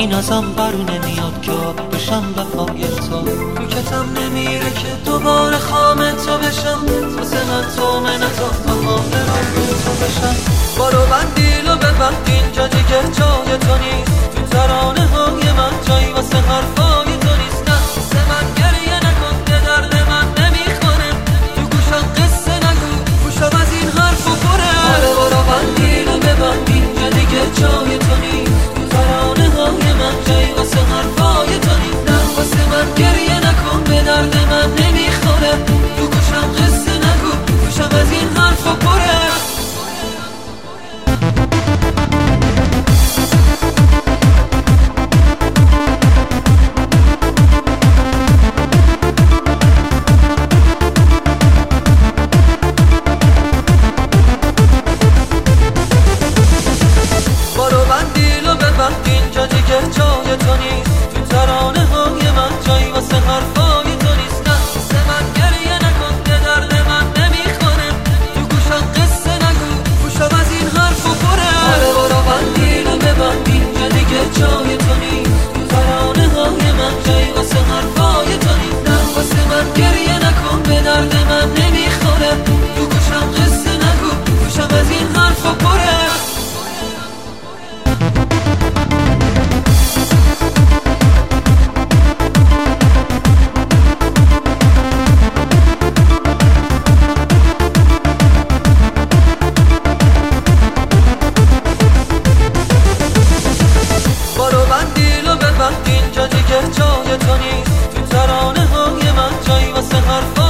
این ازم برو نمیاد که آب بشم وفای تو کتم نمیره که دوباره خام تو بشم واسه من تو منتا تا آخرم تو بشم بارو بندیل و ببند اینجا دیگه جای تو نیست تو ترانه های من جایی واسه حرفای تو نیست نه واسه من گریه نکن که درد من نمیخوره تو گوشم قصه نگو گوشم از این حرفو پره بارو بندیل و ببند اینجا دیگه جای تو نیست تو ترانه های من جایی واسه حرفای تو نیست نه واسه من گریه نکن به درد من نمیخوره تو گوشم قصه نگو گوشم از این حرفو پره اینجا دیگه جای تو نیست تو ترانه های من جایی واسه حرفای تو نیست نه واسه من گریه نکن که درد من نمیخوره تو گوشم قصه نگو گوشم از این حرفو پره برو بندیل و ببند اینجا دیگه جای تو نیست تو ترانه های من جایی واسه حرفای تو نیست نه واسه من گریه نکن به درد من نمیخوره تو گوشم قصه نگو گوشم از این حرفو پره اینجا دیگه جای تو نیست تو ترانه های من جایی واسه حرف